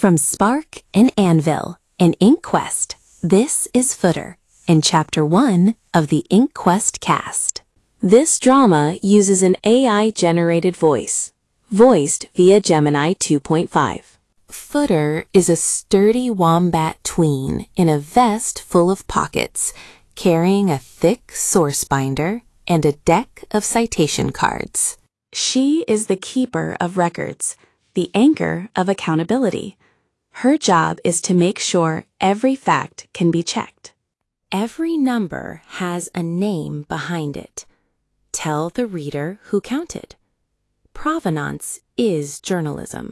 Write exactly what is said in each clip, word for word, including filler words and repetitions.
From Spark and Anvil and InkQuest, this is Footer in Chapter one of the InkQuest cast. This drama uses an A I-generated voice, voiced via Gemini two point five. Footer is a sturdy wombat tween in a vest full of pockets, carrying a thick source binder and a deck of citation cards. She is the keeper of records, the anchor of accountability. Her job is to make sure every fact can be checked. Every number has a name behind it. Tell the reader who counted. Provenance is journalism.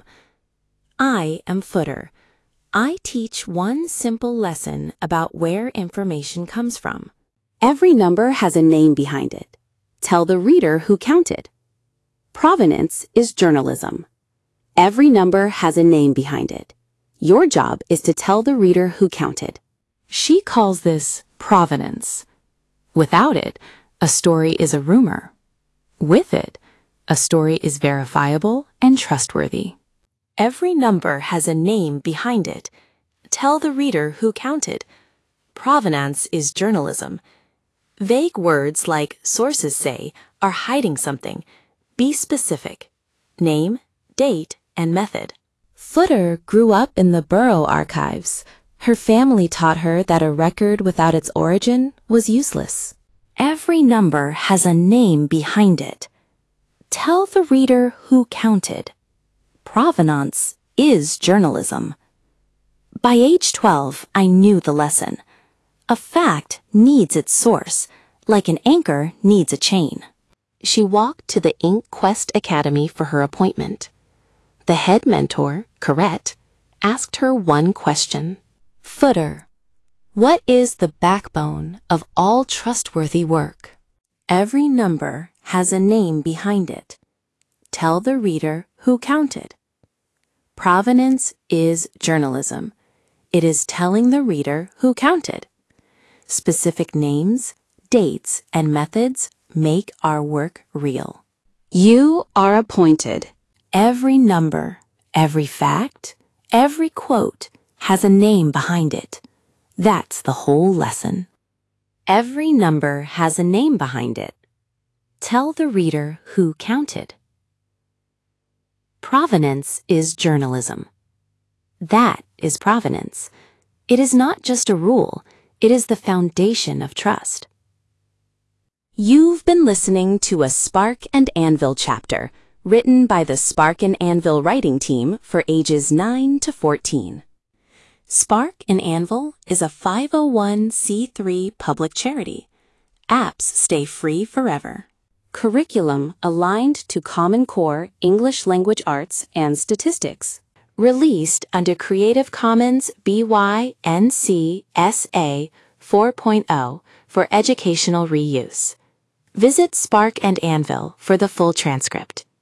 I am Footer. I teach one simple lesson about where information comes from. Every number has a name behind it. Tell the reader who counted. Provenance is journalism. Every number has a name behind it. Your job is to tell the reader who counted. She calls this provenance. Without it, a story is a rumor. With it, a story is verifiable and trustworthy. Every number has a name behind it. Tell the reader who counted. Provenance is journalism. Vague words like sources say are hiding something. Be specific. Name, date, and method. Footer grew up in the Borough Archives. Her family taught her that a record without its origin was useless. Every number has a name behind it. Tell the reader who counted. Provenance is journalism. By age twelve, I knew the lesson. A fact needs its source, like an anchor needs a chain. She walked to the InkQuest Academy for her appointment. The head mentor, Corette, asked her one question. Footer, what is the backbone of all trustworthy work? Every number has a name behind it. Tell the reader who counted. Provenance is journalism. It is telling the reader who counted. Specific names, dates, and methods make our work real. You are appointed. Every number, every fact, every quote has a name behind it. That's the whole lesson. Every number has a name behind it. Tell the reader who counted. Provenance is journalism. That is provenance. It is not just a rule, it is the foundation of trust. You've been listening to a Spark and Anvil chapter, written by the Spark and Anvil writing team for ages nine to fourteen. Spark and Anvil is a five oh one c three public charity. Apps stay free forever. Curriculum aligned to Common Core English Language Arts and Statistics. Released under Creative Commons B Y N C S A four point oh for educational reuse. Visit Spark and Anvil for the full transcript.